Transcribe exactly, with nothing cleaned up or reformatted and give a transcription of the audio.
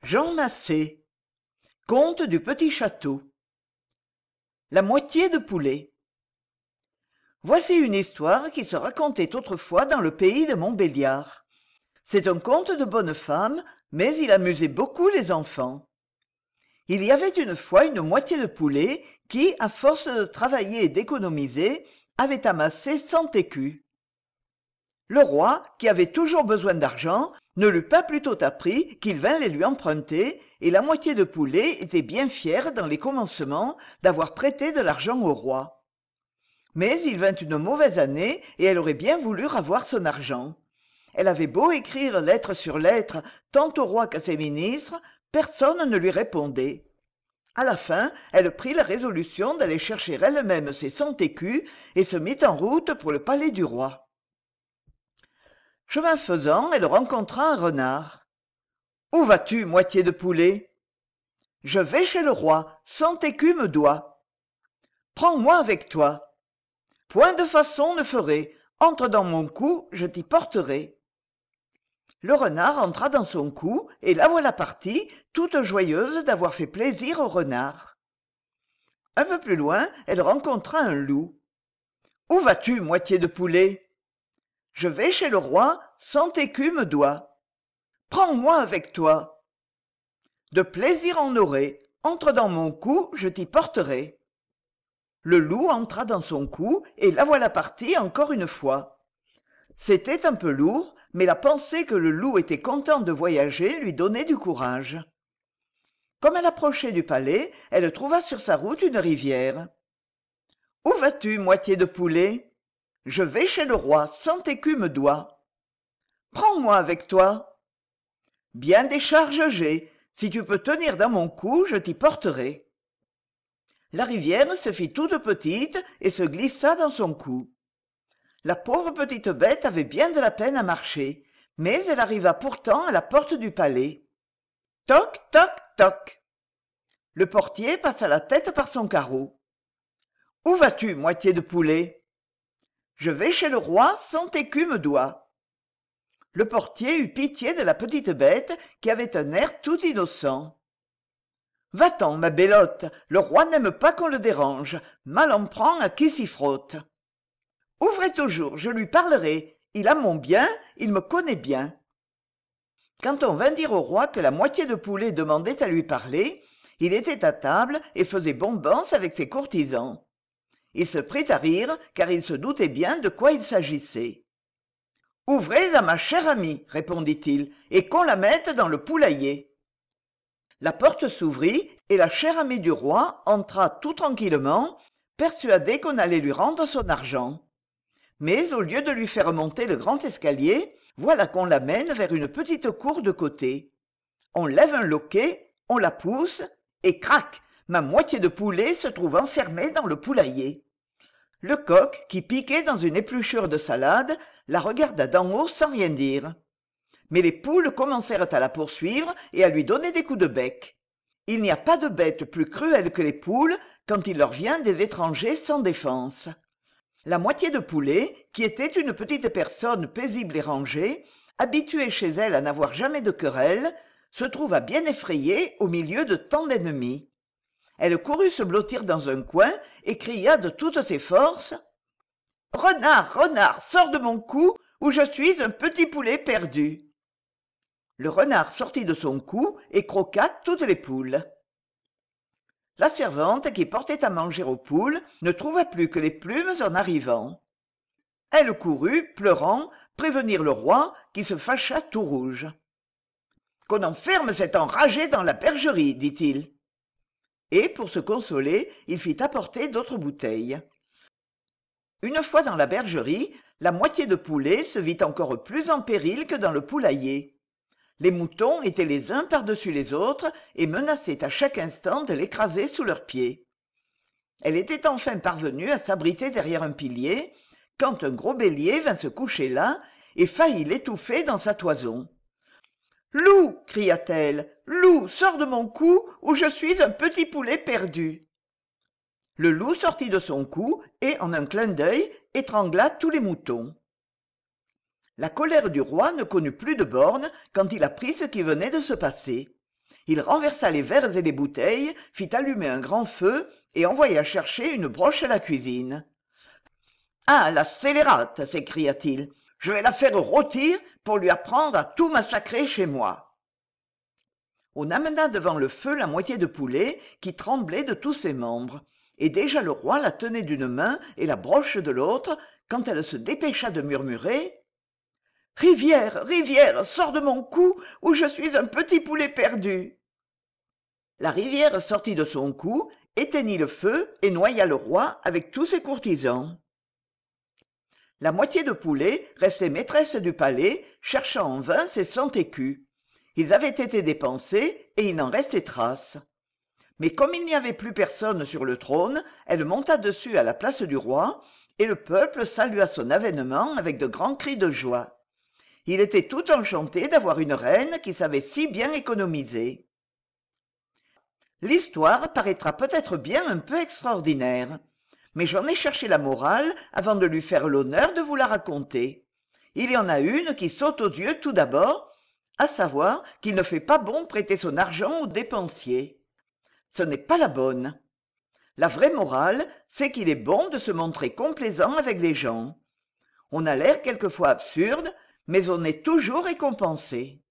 Jean Massé. Conte du petit château. La moitié de poulet. Voici une histoire qui se racontait autrefois dans le pays de Montbéliard. C'est un conte de bonne femme, mais il amusait beaucoup les enfants. Il y avait une fois une moitié de poulet qui, à force de travailler et d'économiser, avait amassé cent écus. Le roi, qui avait toujours besoin d'argent, ne l'eût pas plutôt appris qu'il vint les lui emprunter, et la moitié de poulet était bien fière dans les commencements d'avoir prêté de l'argent au roi. Mais il vint une mauvaise année, et elle aurait bien voulu ravoir son argent. Elle avait beau écrire lettre sur lettre, tant au roi qu'à ses ministres, personne ne lui répondait. À la fin, elle prit la résolution d'aller chercher elle-même ses cent écus, et se mit en route pour le palais du roi. Chemin faisant, elle rencontra un renard. « Où vas-tu, moitié de poulet ?»« Je vais chez le roi, cent écus me doit. »« Prends-moi avec toi. »« Point de façon ne ferai, entre dans mon cou, je t'y porterai. » Le renard entra dans son cou, et la voilà partie, toute joyeuse d'avoir fait plaisir au renard. Un peu plus loin, elle rencontra un loup. « Où vas-tu, moitié de poulet ?»« Je vais chez le roi, cent écus me doit. »« Prends-moi avec toi. »« De plaisir en aurai, entre dans mon cou, je t'y porterai. » Le loup entra dans son cou, et la voilà partie encore une fois. C'était un peu lourd, mais la pensée que le loup était content de voyager lui donnait du courage. Comme elle approchait du palais, elle trouva sur sa route une rivière. « Où vas-tu, moitié de poulet ?»« Je vais chez le roi, cent écus me doit. »« Prends-moi avec toi. »« Bien des charges j'ai, si tu peux tenir dans mon cou, je t'y porterai. » La rivière se fit toute petite et se glissa dans son cou. La pauvre petite bête avait bien de la peine à marcher, mais elle arriva pourtant à la porte du palais. Toc, toc, toc. Le portier passa la tête par son carreau. « Où vas-tu, moitié de poulet ?»« Je vais chez le roi, cent écus me doit. » Le portier eut pitié de la petite bête qui avait un air tout innocent. « Va-t'en, ma bellotte, le roi n'aime pas qu'on le dérange, mal en prend à qui s'y frotte. »« Ouvrez toujours, je lui parlerai, il a mon bien, il me connaît bien. » Quand on vint dire au roi que la moitié de poulet demandait à lui parler, il était à table et faisait bombance avec ses courtisans. Il se prit à rire, car il se doutait bien de quoi il s'agissait. « Ouvrez à ma chère amie, répondit-il, et qu'on la mette dans le poulailler. » La porte s'ouvrit, et la chère amie du roi entra tout tranquillement, persuadée qu'on allait lui rendre son argent. Mais au lieu de lui faire monter le grand escalier, voilà qu'on la mène vers une petite cour de côté. On lève un loquet, on la pousse, et crac, ma moitié de poulet se trouve enfermée dans le poulailler. Le coq, qui piquait dans une épluchure de salade, la regarda d'en haut sans rien dire. Mais les poules commencèrent à la poursuivre et à lui donner des coups de bec. Il n'y a pas de bête plus cruelle que les poules quand il leur vient des étrangers sans défense. La moitié de poulet, qui était une petite personne paisible et rangée, habituée chez elle à n'avoir jamais de querelle, se trouva bien effrayée au milieu de tant d'ennemis. Elle courut se blottir dans un coin et cria de toutes ses forces « Renard, renard, sors de mon cou, où je suis un petit poulet perdu !» Le renard sortit de son cou et croqua toutes les poules. La servante qui portait à manger aux poules ne trouva plus que les plumes en arrivant. Elle courut, pleurant, prévenir le roi qui se fâcha tout rouge. « Qu'on enferme cet enragé dans la bergerie, dit-il. » Et, pour se consoler, il fit apporter d'autres bouteilles. Une fois dans la bergerie, la moitié de poulet se vit encore plus en péril que dans le poulailler. Les moutons étaient les uns par-dessus les autres et menaçaient à chaque instant de l'écraser sous leurs pieds. Elle était enfin parvenue à s'abriter derrière un pilier, quand un gros bélier vint se coucher là et faillit l'étouffer dans sa toison. « Loup !» cria-t-elle. « Loup, sors de mon cou, où je suis un petit poulet perdu !» Le loup sortit de son cou et, en un clin d'œil, étrangla tous les moutons. La colère du roi ne connut plus de bornes quand il apprit ce qui venait de se passer. Il renversa les verres et les bouteilles, fit allumer un grand feu et envoya chercher une broche à la cuisine. « Ah, la scélérate !» s'écria-t-il. « Je vais la faire rôtir pour lui apprendre à tout massacrer chez moi. » On amena devant le feu la moitié de poulet qui tremblait de tous ses membres, et déjà le roi la tenait d'une main et la broche de l'autre, quand elle se dépêcha de murmurer « Rivière, rivière, sors de mon cou, où je suis un petit poulet perdu !» La rivière sortit de son cou, éteignit le feu et noya le roi avec tous ses courtisans. La moitié de poulet restait maîtresse du palais, cherchant en vain ses cent écus. Ils avaient été dépensés et il n'en restait trace. Mais comme il n'y avait plus personne sur le trône, elle monta dessus à la place du roi, et le peuple salua son avènement avec de grands cris de joie. Il était tout enchanté d'avoir une reine qui savait si bien économiser. L'histoire paraîtra peut-être bien un peu extraordinaire, mais j'en ai cherché la morale avant de lui faire l'honneur de vous la raconter. Il y en a une qui saute aux yeux tout d'abord, à savoir qu'il ne fait pas bon prêter son argent aux dépensiers. Ce n'est pas la bonne. La vraie morale, c'est qu'il est bon de se montrer complaisant avec les gens. On a l'air quelquefois absurde, mais on est toujours récompensé.